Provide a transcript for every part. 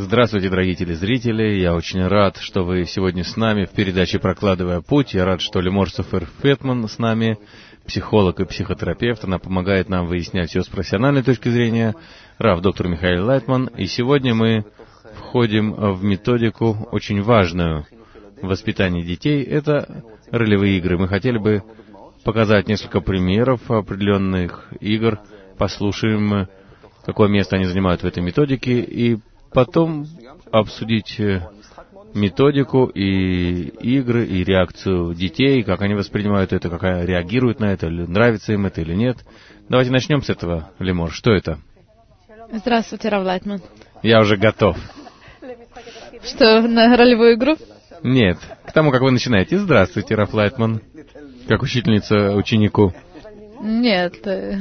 Здравствуйте, дорогие телезрители. Я очень рад, что вы сегодня с нами в передаче «Прокладывая путь». Я рад, что Лимор Софер Фетман с нами, психолог и психотерапевт. Она помогает нам выяснять все с профессиональной точки зрения. Рав доктор Михаил Лайтман. И сегодня мы входим в методику очень важную в воспитании детей. Это ролевые игры. Мы хотели бы показать несколько примеров определенных игр. Послушаем, какое место они занимают в этой методике, и потом обсудить методику и игры, и реакцию детей, как они воспринимают это, как они реагируют на это, или нравится им это или нет. Давайте начнем с этого, Лимор. Что это? Здравствуйте, Рав Лайтман. Я уже готов. Что, на ролевую игру? Нет, к тому, как вы начинаете. Здравствуйте, Рав Лайтман. Как учительница ученику. Нет.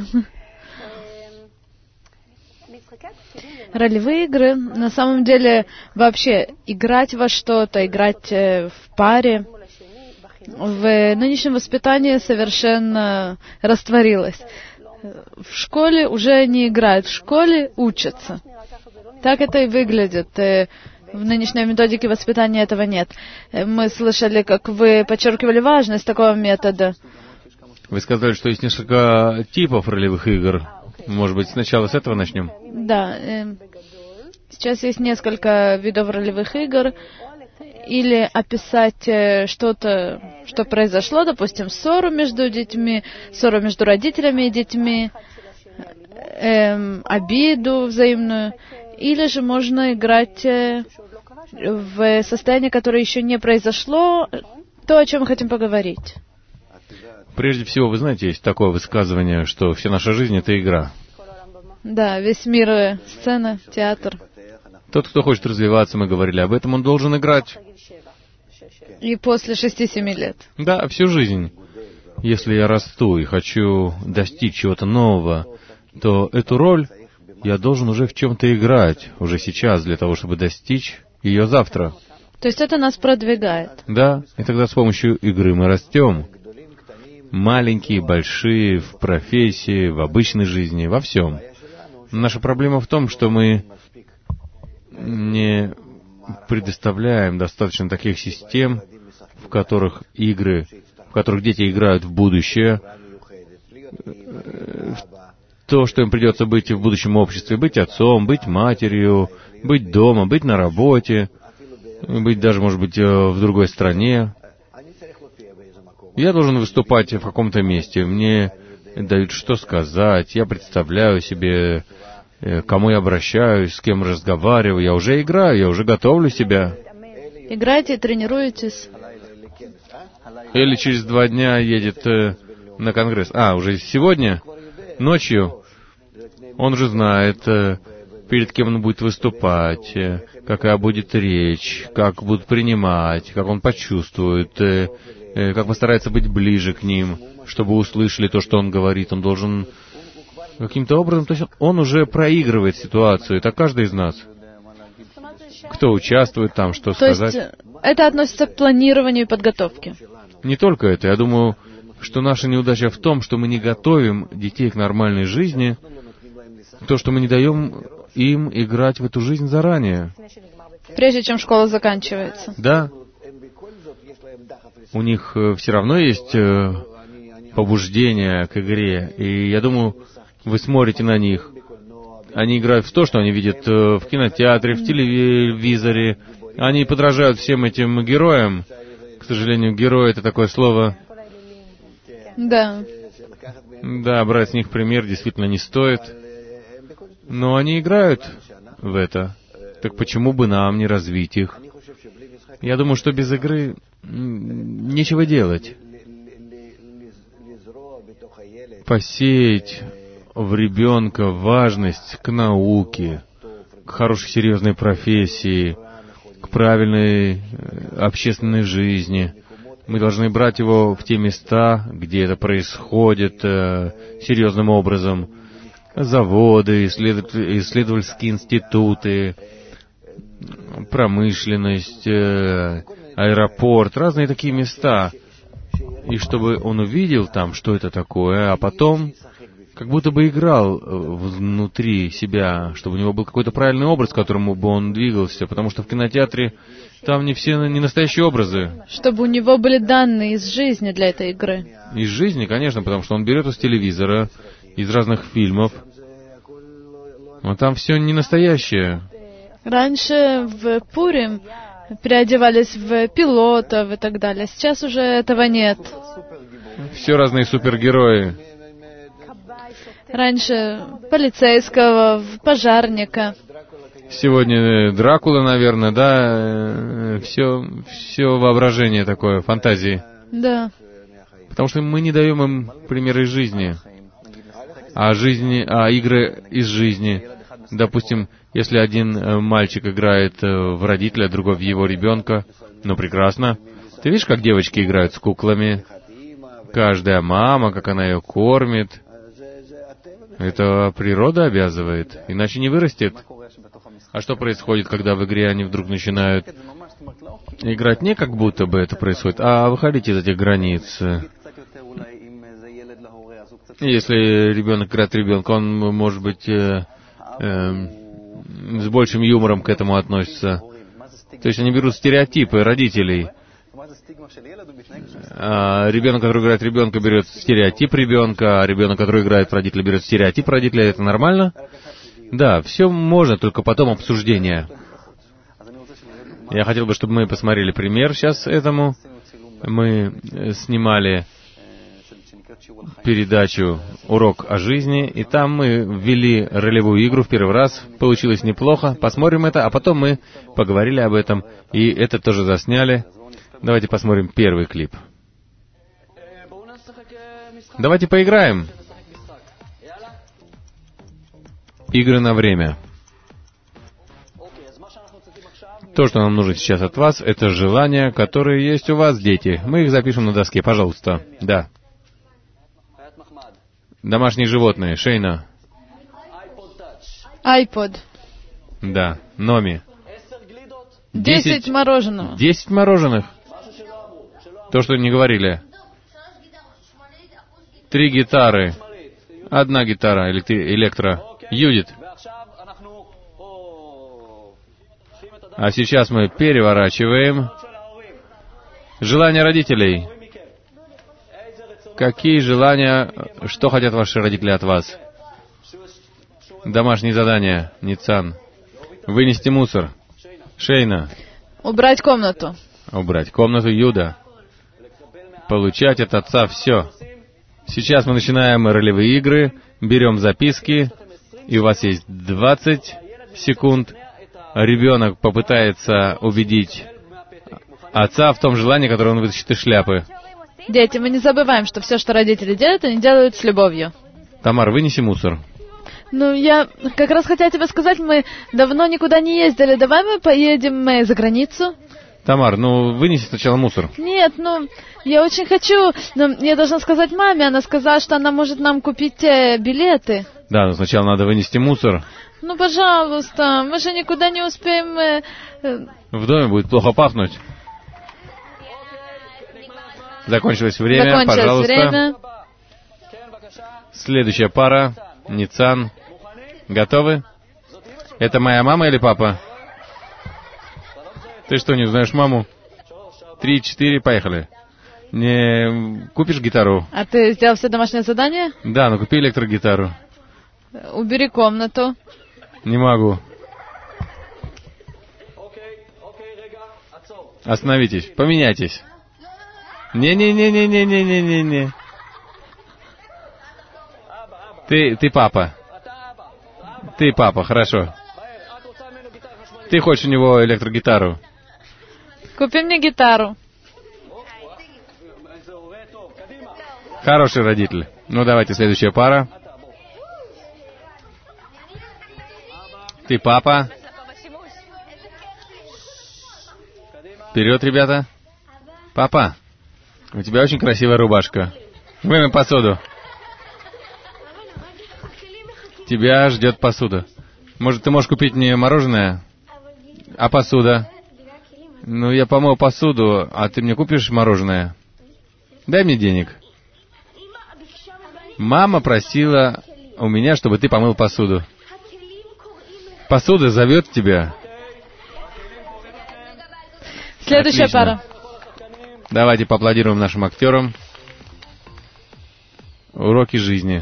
Ролевые игры, на самом деле, вообще играть во что-то, играть в паре, в нынешнем воспитании совершенно растворилось. В школе уже не играют, в школе учатся. Так это и выглядит. В нынешней методике воспитания этого нет. Мы слышали, как вы подчеркивали важность такого метода. Вы сказали, что есть несколько типов ролевых игр. Может быть, сначала с этого начнем? Да. Сейчас есть несколько видов ролевых игр. Или описать что-то, что произошло, допустим, ссору между детьми, ссору между родителями и детьми, обиду взаимную. Или же можно играть в состояние, которое еще не произошло, то, о чем мы хотим поговорить. Прежде всего, вы знаете, есть такое высказывание, что вся наша жизнь — это игра. Да, весь мир — сцена, театр. Тот, кто хочет развиваться, мы говорили об этом, он должен играть. И после 6-7 лет. Да, всю жизнь. Если я расту и хочу достичь чего-то нового, то эту роль я должен уже в чем-то играть, уже сейчас, для того, чтобы достичь ее завтра. То есть это нас продвигает. Да, и тогда с помощью игры мы растем. Маленькие, большие, в профессии, в обычной жизни, во всем. Наша проблема в том, что мы не предоставляем достаточно таких систем, в которых дети играют в будущее, в то, что им придется быть в будущем обществе, быть отцом, быть матерью, быть дома, быть на работе, быть даже, может быть, в другой стране. Я должен выступать в каком-то месте, мне дают что сказать, я представляю себе, кому я обращаюсь, с кем разговариваю, я уже играю, я уже готовлю себя. Играете, тренируетесь. Или через 2 дня едет на конгресс. Уже сегодня, ночью, он уже знает, перед кем он будет выступать, какая будет речь, как будут принимать, как он почувствует, как постарается быть ближе к ним, чтобы услышали то, что он говорит. Он должен каким-то образом... То есть он уже проигрывает ситуацию. Это каждый из нас. Кто участвует там, что сказать. То есть это относится к планированию и подготовке? Не только это. Я думаю, что наша неудача в том, что мы не готовим детей к нормальной жизни, то, что мы не даем им играть в эту жизнь заранее. Прежде чем школа заканчивается. Да. У них все равно есть побуждение к игре. И я думаю, вы смотрите на них. Они играют в то, что они видят в кинотеатре, в телевизоре. Они подражают всем этим героям. К сожалению, герой — это такое слово. Да. Да, брать с них пример действительно не стоит. Но они играют в это. Так почему бы нам не развить их? Я думаю, что без игры нечего делать. Посеять в ребенка важность к науке, к хорошей серьезной профессии, к правильной общественной жизни. Мы должны брать его в те места, где это происходит серьезным образом. Заводы, исследовательские институты, промышленность, аэропорт, разные такие места. И чтобы он увидел там, что это такое, а потом, как будто бы играл внутри себя, чтобы у него был какой-то правильный образ, к которому бы он двигался, потому что в кинотеатре там не настоящие образы. Чтобы у него были данные из жизни для этой игры. Из жизни, конечно, потому что он берет из телевизора, из разных фильмов. Но там все не настоящее. Раньше в Пурим переодевались в пилотов и так далее. Сейчас уже этого нет. Все разные супергерои. Раньше полицейского, пожарника. Сегодня Дракула, наверное, да? Все воображение такое, фантазии. Да. Потому что мы не даем им примеры из жизни. А игры из жизни. Допустим, если один мальчик играет в родителя, а другой в его ребенка, ну прекрасно. Ты видишь, как девочки играют с куклами? Каждая мама, как она ее кормит. Это природа обязывает, иначе не вырастет. А что происходит, когда в игре они вдруг начинают играть не как будто бы это происходит, а выходить из этих границ? Если ребенок играет ребенка, он, может быть, с большим юмором к этому относится. То есть они берут стереотипы родителей. Ребенок, который играет ребенка, берет стереотип ребенка, а ребенок, который играет в родителя, берет стереотип родителя. Это нормально? Да, все можно, только потом обсуждение. Я хотел бы, чтобы мы посмотрели пример сейчас этому. Мы снимали передачу «Урок о жизни», и там мы ввели ролевую игру в первый раз. Получилось неплохо. Посмотрим это, а потом мы поговорили об этом, и это тоже засняли. Давайте посмотрим первый клип. Давайте поиграем. Игры на время. То, что нам нужно сейчас от вас, это желания, которые есть у вас, дети. Мы их запишем на доске, пожалуйста. Да. Домашние животные. Шейна. iPod. Да. Номи. 10 мороженого. 10 мороженых. То, что не говорили. 3 гитары. 1 гитара, электро. Юдит. А сейчас мы переворачиваем. Желания родителей. Какие желания, что хотят ваши родители от вас? Домашние задания. Ницан. Вынести мусор. Шейна. Убрать комнату. Убрать комнату. Юда. Получать от отца все. Сейчас мы начинаем ролевые игры, берем записки, и у вас есть 20 секунд. Ребенок попытается убедить отца в том желании, которое он вытащит из шляпы. Дети, мы не забываем, что все, что родители делают, они делают с любовью. Тамар, вынеси мусор. Ну, я как раз хотела тебе сказать, мы давно никуда не ездили. Давай мы поедем за границу? Тамар, ну, вынеси сначала мусор. Нет, ну, я очень хочу, но я должна сказать маме. Она сказала, что она может нам купить билеты. Да, но сначала надо вынести мусор. Ну, пожалуйста, мы же никуда не успеем... В доме будет плохо пахнуть. Закончилось время, пожалуйста. Время. Следующая пара. Ницан. Готовы? Это моя мама или папа? Ты что, не знаешь маму? 3, 4, поехали. Не купишь гитару? А ты сделал все домашнее задание? Да, но купи электрогитару. Убери комнату. Не могу. Остановитесь, поменяйтесь. Не-не-не-не-не-не-не-не. Ты папа. Ты папа, хорошо. Ты хочешь у него электрогитару? Купи мне гитару. Хороший родитель. Ну, давайте, следующая пара. Ты папа. Вперед, ребята. Папа, у тебя очень красивая рубашка. Вымой посуду. Тебя ждет посуда. Может, ты можешь купить мне мороженое? А посуда? Ну, я помою посуду, а ты мне купишь мороженое? Дай мне денег. Мама просила у меня, чтобы ты помыл посуду. Посуда зовет тебя. Следующая Отлично. пара. Давайте поаплодируем нашим актерам. Уроки жизни.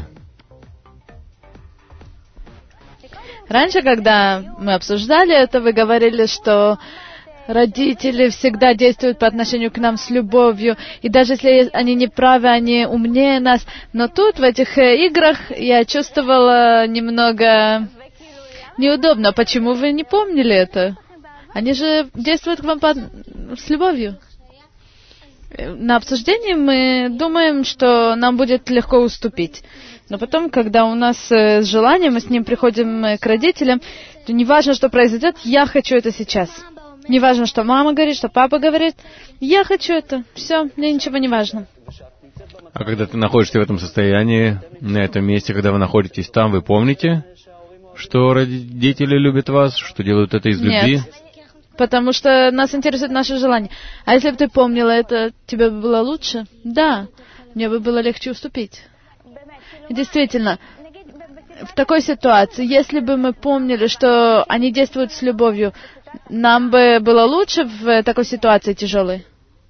Раньше, когда мы обсуждали это, вы говорили, что родители всегда действуют по отношению к нам с любовью, и даже если они не правы, они умнее нас. Но тут, в этих играх, я чувствовала немного неудобно. Почему вы не помнили это? Они же действуют к вам с любовью. На обсуждении мы думаем, что нам будет легко уступить. Но потом, когда у нас желание, мы с ним приходим к родителям, то не важно, что произойдет, я хочу это сейчас. Не важно, что мама говорит, что папа говорит, я хочу это. Все, мне ничего не важно. А когда ты находишься в этом состоянии, на этом месте, когда вы находитесь там, вы помните, что родители любят вас, что делают это из любви? Нет, потому что нас интересует наше желание. А если бы ты помнила это, тебе бы было лучше? Да, мне бы было легче уступить. Действительно, в такой ситуации, если бы мы помнили, что они действуют с любовью, нам бы было лучше в такой ситуации тяжелой?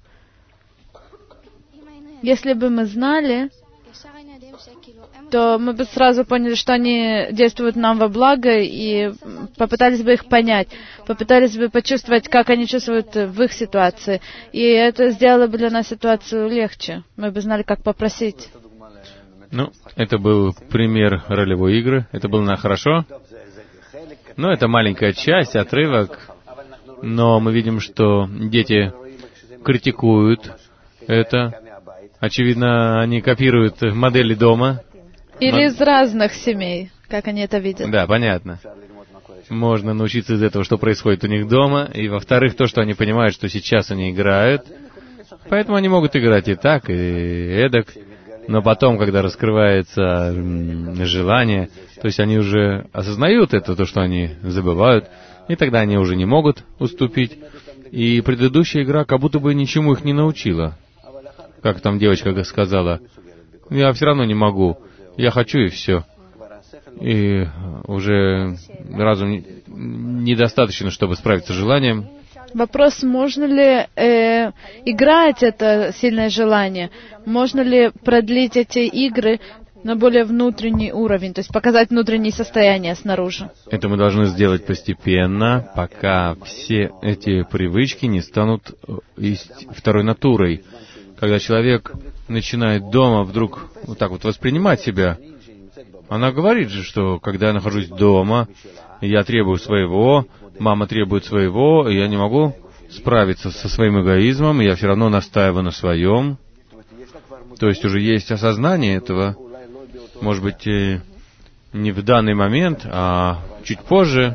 Если бы мы знали, то мы бы сразу поняли, что они действуют нам во благо, и попытались бы их понять, попытались бы почувствовать, как они чувствуют в их ситуации. И это сделало бы для нас ситуацию легче. Мы бы знали, как попросить. Ну, это был пример ролевой игры. Это было хорошо. Но это маленькая часть, отрывок. Но мы видим, что дети критикуют это. Очевидно, они копируют модели дома. Или из разных семей, как они это видят. Да, понятно. Можно научиться из этого, что происходит у них дома. И, во-вторых, то, что они понимают, что сейчас они играют. Поэтому они могут играть и так, и эдак. Но потом, когда раскрывается желание, то есть они уже осознают это, то, что они забывают, и тогда они уже не могут уступить. И предыдущая игра как будто бы ничему их не научила. Как там девочка сказала, я все равно не могу, я хочу и все. И уже разум недостаточно, чтобы справиться с желанием. Вопрос, можно ли играть это сильное желание? Можно ли продлить эти игры на более внутренний уровень, то есть показать внутреннее состояние снаружи? Это мы должны сделать постепенно, пока все эти привычки не станут второй натурой. Когда человек начинает дома вдруг вот так вот воспринимать себя, она говорит же, что когда я нахожусь дома, я требую своего, мама требует своего, и я не могу справиться со своим эгоизмом, и я все равно настаиваю на своем. То есть уже есть осознание этого, может быть, не в данный момент, а чуть позже,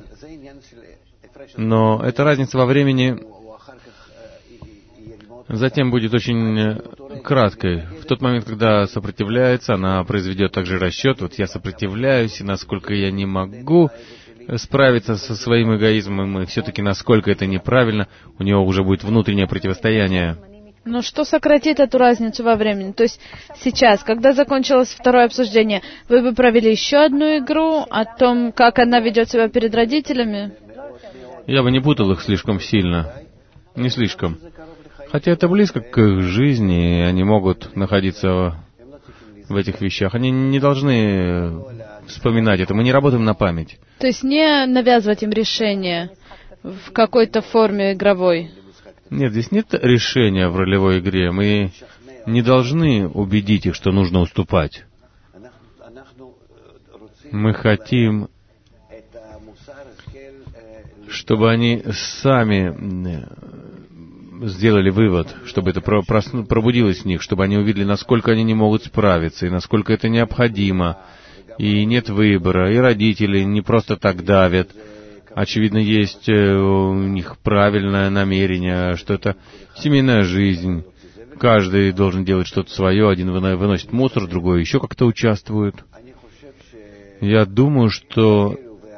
но эта разница во времени затем будет очень краткой. В тот момент, когда сопротивляется, она произведет также расчет. Вот я сопротивляюсь, и насколько я не могу справиться со своим эгоизмом, и все-таки насколько это неправильно, у него уже будет внутреннее противостояние. Но что сократит эту разницу во времени? То есть сейчас, когда закончилось второе обсуждение, вы бы провели еще одну игру о том, как она ведет себя перед родителями? Я бы не путал их слишком сильно. Не слишком. Хотя это близко к их жизни, и они могут находиться в этих вещах. Они не должны вспоминать это. Мы не работаем на память. То есть не навязывать им решение в какой-то форме игровой? Нет, здесь нет решения в ролевой игре. Мы не должны убедить их, что нужно уступать. Мы хотим, чтобы они сами сделали вывод, чтобы это пробудилось в них, чтобы они увидели, насколько они не могут справиться, и насколько это необходимо, и нет выбора, и родители не просто так давят. Очевидно, есть у них правильное намерение, что это семейная жизнь. Каждый должен делать что-то свое, один выносит мусор, другой еще как-то участвует. Я думаю, что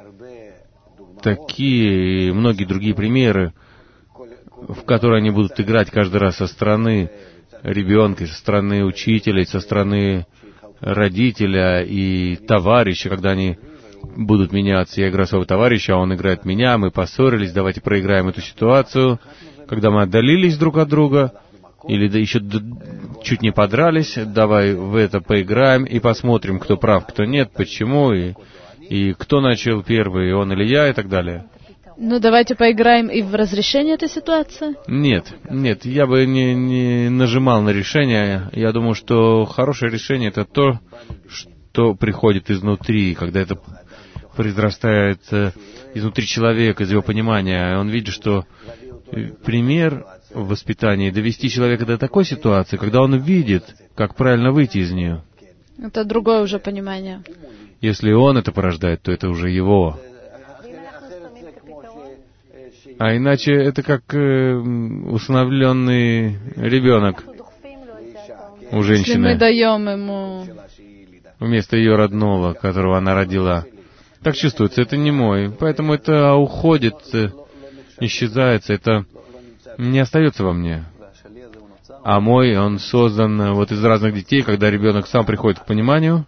такие и многие другие примеры, в которые они будут играть каждый раз со стороны ребенка, со стороны учителей, со стороны родителя и товарища, когда они будут меняться. Я играю своего товарища, а он играет меня, мы поссорились, давайте проиграем эту ситуацию. Когда мы отдалились друг от друга, или да еще чуть не подрались, давай в это поиграем и посмотрим, кто прав, кто нет, почему, и кто начал первый, он или я, и так далее. Ну, давайте поиграем и в разрешение этой ситуации? Нет, я бы не нажимал на решение. Я думаю, что хорошее решение — это то, что приходит изнутри, когда это произрастает изнутри человека, из его понимания. Он видит, что пример в воспитании — довести человека до такой ситуации, когда он видит, как правильно выйти из нее. Это другое уже понимание. Если он это порождает, то это уже его. А иначе это как усыновленный ребенок у женщины. Если мы даем ему вместо ее родного, которого она родила. Так чувствуется, это не мой. Поэтому это уходит, исчезает, это не остается во мне. А мой, он создан вот из разных детей, когда ребенок сам приходит к пониманию.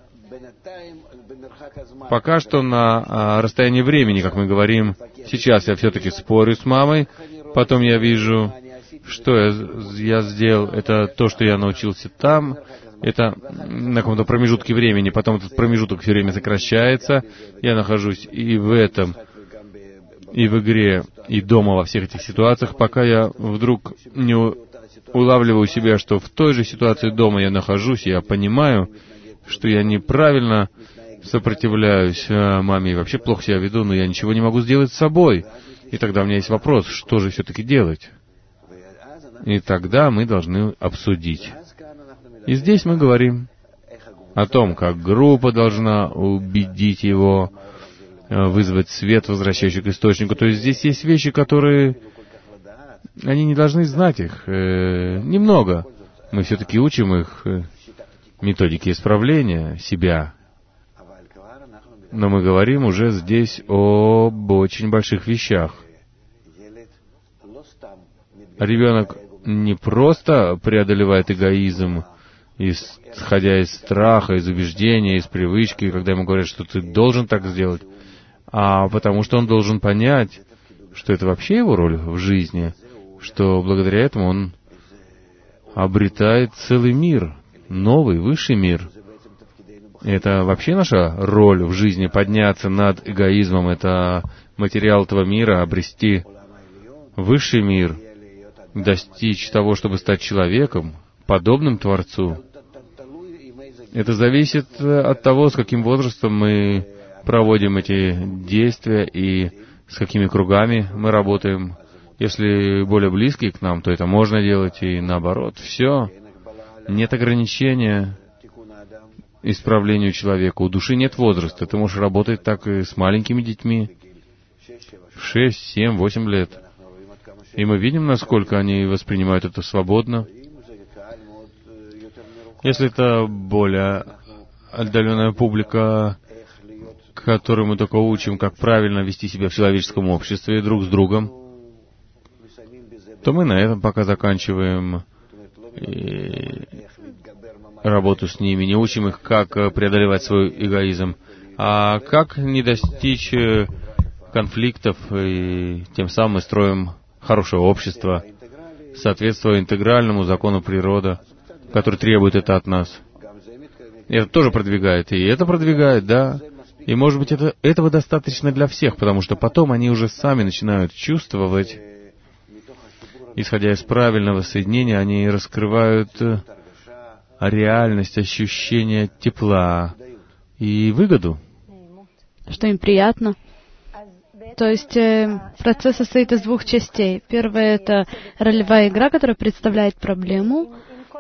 Пока что на расстоянии времени, как мы говорим, сейчас я все-таки спорю с мамой, потом я вижу, что я сделал, это то, что я научился там, это на каком-то промежутке времени, потом этот промежуток все время сокращается, я нахожусь и в этом, и в игре, и дома во всех этих ситуациях, пока я вдруг не улавливаю себя, что в той же ситуации дома я нахожусь, я понимаю, что я неправильно сопротивляюсь маме и вообще плохо себя веду, но я ничего не могу сделать с собой. И тогда у меня есть вопрос, что же все-таки делать? И тогда мы должны обсудить. И здесь мы говорим о том, как группа должна убедить его, вызвать свет, возвращающий к источнику. То есть здесь есть вещи, которые... Они не должны знать их. Немного. Мы все-таки учим их методике исправления себя. Но мы говорим уже здесь об очень больших вещах. Ребенок не просто преодолевает эгоизм, исходя из страха, из убеждения, из привычки, когда ему говорят, что ты должен так сделать, а потому что он должен понять, что это вообще его роль в жизни, что благодаря этому он обретает целый мир, новый, высший мир. Это вообще наша роль в жизни — подняться над эгоизмом. Это материал этого мира, обрести высший мир, достичь того, чтобы стать человеком, подобным Творцу. Это зависит от того, с каким возрастом мы проводим эти действия и с какими кругами мы работаем. Если более близкие к нам, то это можно делать, и наоборот. Все. Нет ограничения исправлению человека. У души нет возраста. Ты можешь работать так и с маленькими детьми в 6, 7, 8 лет. И мы видим, насколько они воспринимают это свободно. Если это более отдаленная публика, которую мы только учим, как правильно вести себя в человеческом обществе друг с другом, то мы на этом пока заканчиваем работу с ними, не учим их, как преодолевать свой эгоизм, а как не достичь конфликтов, и тем самым мы строим хорошее общество, соответствуя интегральному закону природы, который требует это от нас. И это тоже продвигает, и это продвигает, да. И, может быть, этого достаточно для всех, потому что потом они уже сами начинают чувствовать, исходя из правильного соединения, они раскрывают реальность, ощущение тепла и выгоду. Что им приятно. То есть процесс состоит из двух частей. Первая — это ролевая игра, которая представляет проблему,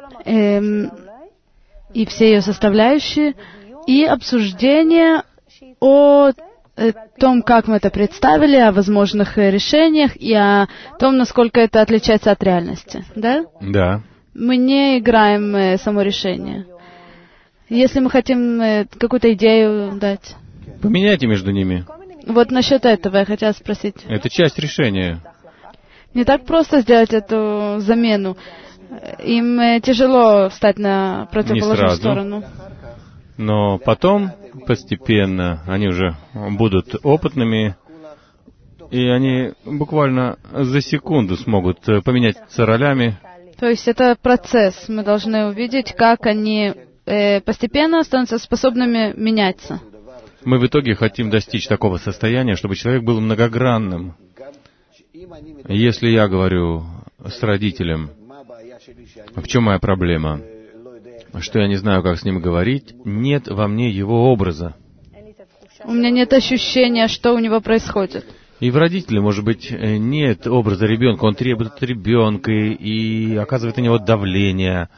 и все ее составляющие, и обсуждение о том, как мы это представили, о возможных решениях и о том, насколько это отличается от реальности. Да? Да. Мы не играем само решение. Если мы хотим какую-то идею дать. Поменяйте между ними. Вот насчет этого я хотела спросить. Это часть решения. Не так просто сделать эту замену. Им тяжело встать на противоположную сторону. Но потом, постепенно, они уже будут опытными, и они буквально за секунду смогут поменяться ролями. То есть это процесс. Мы должны увидеть, как они постепенно становятся способными меняться. Мы в итоге хотим достичь такого состояния, чтобы человек был многогранным. Если я говорю с родителем, в чем моя проблема, что я не знаю, как с ним говорить, нет во мне его образа. У меня нет ощущения, что у него происходит. И в родителе, может быть, нет образа ребенка, он требует от ребенка и оказывает на него давление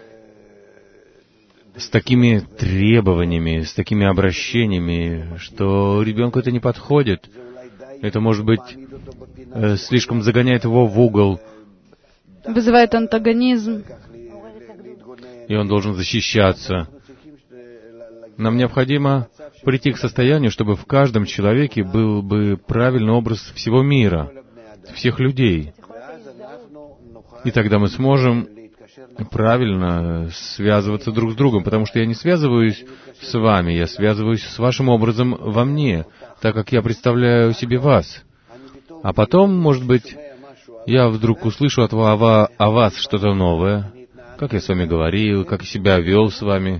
с такими требованиями, с такими обращениями, что ребенку это не подходит. Это, может быть, слишком загоняет его в угол. Вызывает антагонизм. И он должен защищаться. Нам необходимо прийти к состоянию, чтобы в каждом человеке был бы правильный образ всего мира, всех людей. И тогда мы сможем правильно связываться друг с другом, потому что я не связываюсь с вами, я связываюсь с вашим образом во мне, так как я представляю себе вас. А потом, может быть, я вдруг услышу от о вас что-то новое, как я с вами говорил, как я себя вел с вами.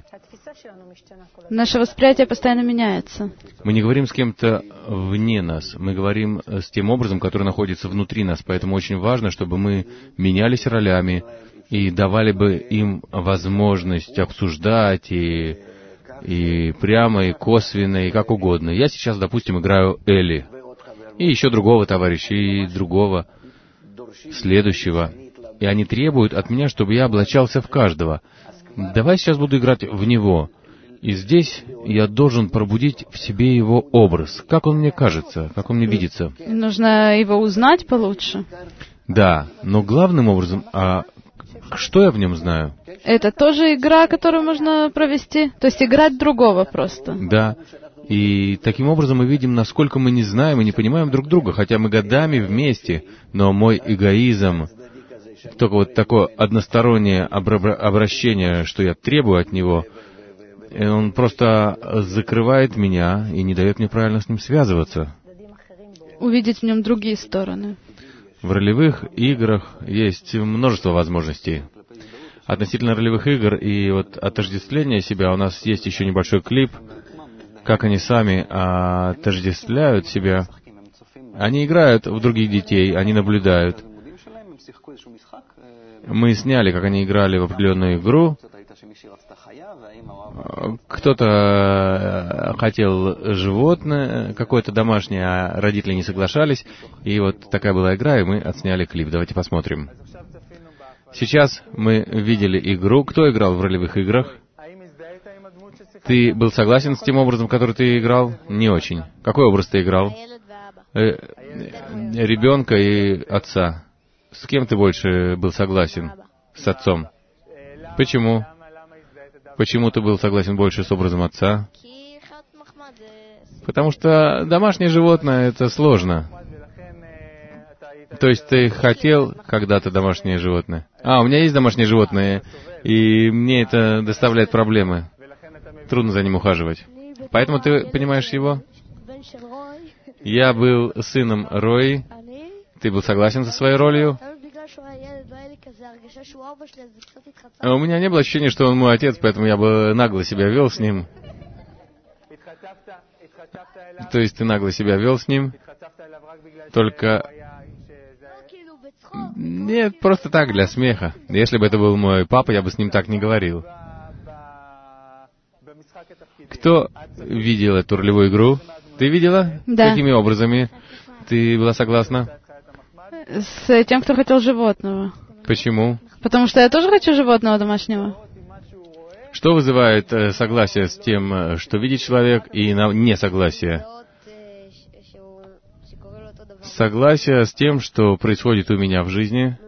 Наше восприятие постоянно меняется. Мы не говорим с кем-то вне нас, мы говорим с тем образом, который находится внутри нас, поэтому очень важно, чтобы мы менялись ролями и давали бы им возможность обсуждать и прямо, и косвенно, и как угодно. Я сейчас, допустим, играю Элли, и еще другого товарища, и другого, следующего. И они требуют от меня, чтобы я облачался в каждого. Давай сейчас буду играть в него. И здесь я должен пробудить в себе его образ. Как он мне кажется, как он мне видится. Нужно его узнать получше. Да, но главным образом, что я в нем знаю? Это тоже игра, которую можно провести? То есть играть другого просто? Да. И таким образом мы видим, насколько мы не знаем и не понимаем друг друга, хотя мы годами вместе, но мой эгоизм, только вот такое одностороннее обращение, что я требую от него, он просто закрывает меня и не дает мне правильно с ним связываться. Увидеть в нем другие стороны. В ролевых играх есть множество возможностей. Относительно ролевых игр и вот отождествления себя у нас есть еще небольшой клип, как они сами отождествляют себя. Они играют в других детей, они наблюдают. Мы сняли, как они играли в определенную игру. Кто-то хотел животное, какое-то домашнее, а родители не соглашались. И вот такая была игра, и мы отсняли клип. Давайте посмотрим. Сейчас мы видели игру. Кто играл в ролевых играх? Ты был согласен с тем образом, который ты играл? Не очень. Какой образ ты играл? Ребенка и отца. С кем ты больше был согласен? С отцом. Почему? Почему ты был согласен больше с образом отца? Потому что домашнее животное — это сложно. То есть ты хотел когда-то домашнее животное? У меня есть домашнее животное, и мне это доставляет проблемы. Трудно за ним ухаживать. Поэтому ты понимаешь его? Я был сыном Рои. Ты был согласен со своей ролью? У меня не было ощущения, что он мой отец, поэтому я бы нагло себя вел с ним. То есть ты нагло себя вел с ним, только... Нет, просто так, для смеха. Если бы это был мой папа, я бы с ним так не говорил. Кто видел эту ролевую игру? Ты видела? Да. Какими образами ты была согласна? С тем, кто хотел животного. Почему? Потому что я тоже хочу животного домашнего. Что вызывает согласие с тем, что видит человек, и несогласие? Согласие с тем, что происходит у меня в жизни,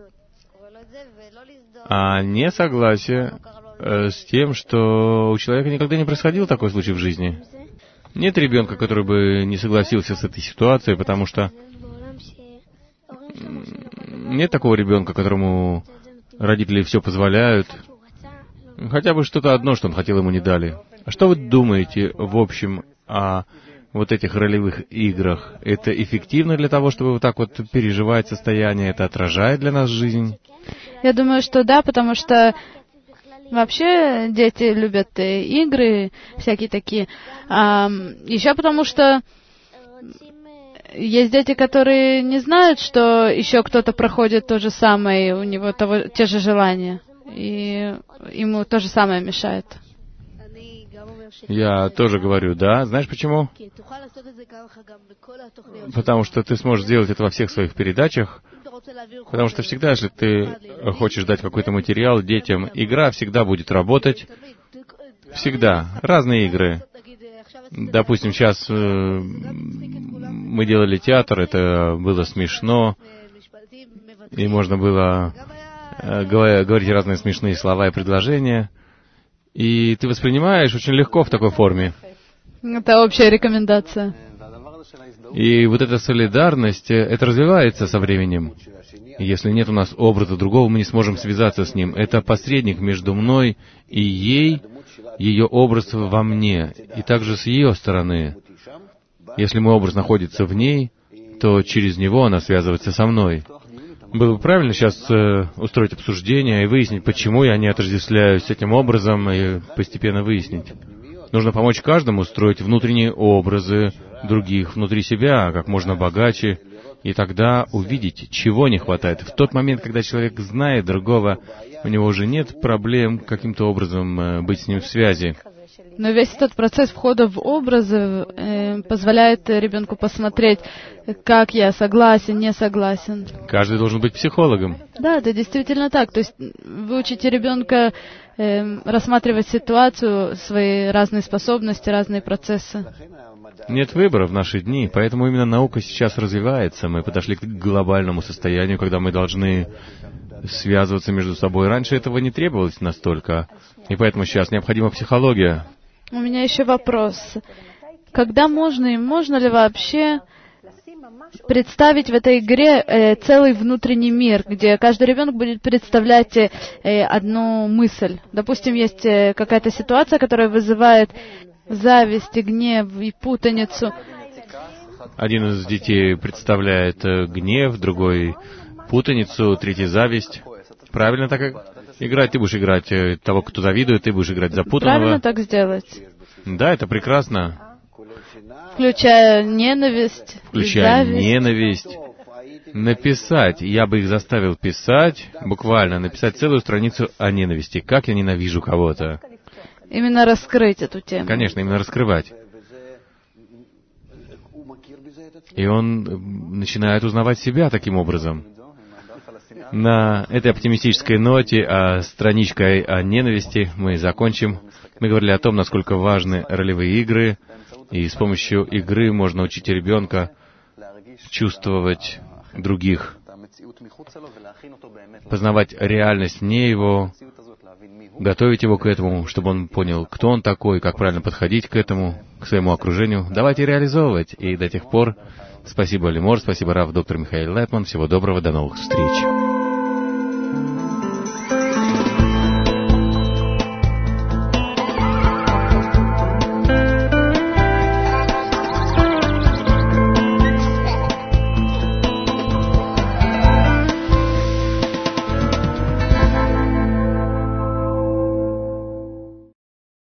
а несогласие с тем, что у человека никогда не происходил такой случай в жизни. Нет ребенка, который бы не согласился с этой ситуацией, потому что нет такого ребенка, которому родители все позволяют. Хотя бы что-то одно, что он хотел, ему не дали. Что вы думаете, в общем, о вот этих ролевых играх? Это эффективно для того, чтобы вот так вот переживать состояние? Это отражает для нас жизнь? Я думаю, что да, потому что вообще дети любят игры всякие такие. Еще потому что есть дети, которые не знают, что еще кто-то проходит то же самое, и у него те же желания, и ему то же самое мешает. Я тоже говорю, да. Знаешь почему? Потому что ты сможешь сделать это во всех своих передачах. Потому что всегда, если ты хочешь дать какой-то материал детям, игра всегда будет работать. Всегда. Разные игры. Допустим, сейчас мы делали театр, это было смешно, и можно было говорить разные смешные слова и предложения. И ты воспринимаешь очень легко в такой форме. Это общая рекомендация. И вот эта солидарность, это развивается со временем. Если нет у нас образа другого, мы не сможем связаться с ним. Это посредник между мной и ей, ее образ во мне, и также с ее стороны. Если мой образ находится в ней, то через него она связывается со мной. Было бы правильно сейчас устроить обсуждение и выяснить, почему я не отождествляюсь с этим образом, и постепенно выяснить. Нужно помочь каждому строить внутренние образы других внутри себя, как можно богаче, и тогда увидеть, чего не хватает. В тот момент, когда человек знает другого, у него уже нет проблем каким-то образом быть с ним в связи. Но весь этот процесс входа в образы позволяет ребенку посмотреть, как я согласен, не согласен. Каждый должен быть психологом. Да, это действительно так. То есть вы учите ребенка рассматривать ситуацию, свои разные способности, разные процессы. Нет выбора в наши дни, поэтому именно наука сейчас развивается. Мы подошли к глобальному состоянию, когда мы должны связываться между собой. Раньше этого не требовалось настолько, и поэтому сейчас необходима психология. У меня еще вопрос. Когда можно и можно ли вообще представить в этой игре целый внутренний мир, где каждый ребенок будет представлять одну мысль? Допустим, есть какая-то ситуация, которая вызывает зависть, и гнев, и путаницу. Один из детей представляет гнев, другой путаницу, третий зависть. Правильно так играть? Ты будешь играть того, кто завидует, ты будешь играть запутанного. Правильно так сделать. Да, это прекрасно. Включая ненависть, Включая зависть. ненависть. Написать. Я бы их заставил писать, буквально написать целую страницу о ненависти. Как я ненавижу кого-то. Именно раскрыть эту тему. Конечно, именно раскрывать. И он начинает узнавать себя таким образом. На этой оптимистической ноте, страничкой о ненависти мы закончим. Мы говорили о том, насколько важны ролевые игры, и с помощью игры можно учить ребенка чувствовать других, познавать реальность вне его, готовить его к этому, чтобы он понял, кто он такой, как правильно подходить к этому, к своему окружению. Давайте реализовывать. И до тех пор, спасибо, Лимор, спасибо, Рав, доктор Михаил Лайтман. Всего доброго, до новых встреч.